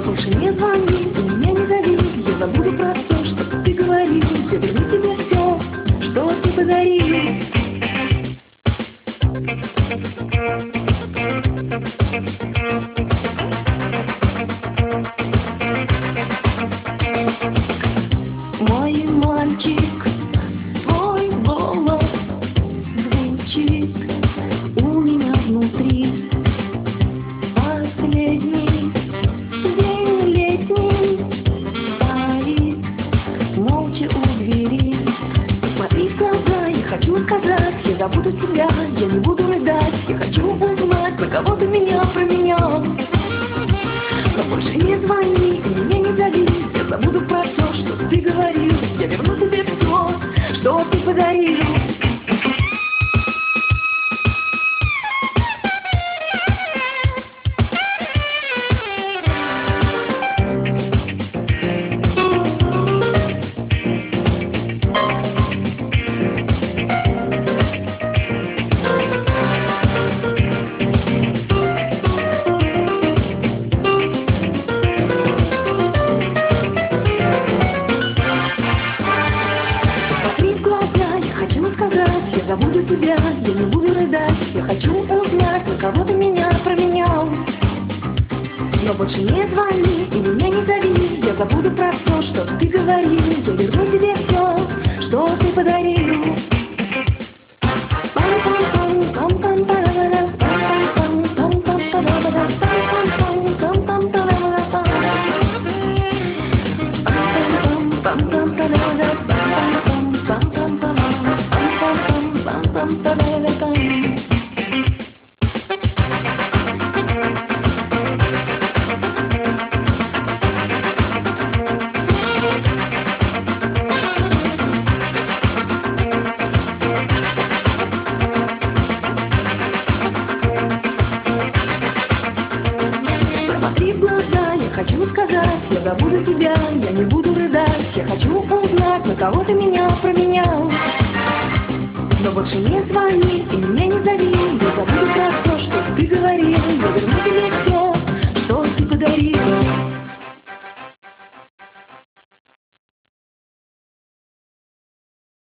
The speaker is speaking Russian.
Но больше не звони, и меня не зови. Я забуду про все, что ты говорил. Я верну тебе все, что ты подарил. Мой мальчик, твой голос звучит у меня внутри. Последний день летний стоит молча у двери. Смотри в глаза, я хочу сказать, я забуду тебя, я не буду рыдать. Я хочу узнать, на кого ты меня променял. Но больше не звони и меня не зови. Я забуду про все, что ты говорил. Я верну тебе все, что ты подарил. Я забуду тебя, я не буду рыдать. Я хочу узнать, на кого ты меня променял. Но больше не звони и меня не зови. Я забуду про все, что ты говорил. Я верну тебе все, что ты подарил. Посмотри в глаза, я хочу сказать, я забуду тебя, я не буду рыдать. Я хочу узнать, на кого ты меня променял. Но больше не звони и меня не зови. Я забуду про все, что ты говорил. Я верну тебе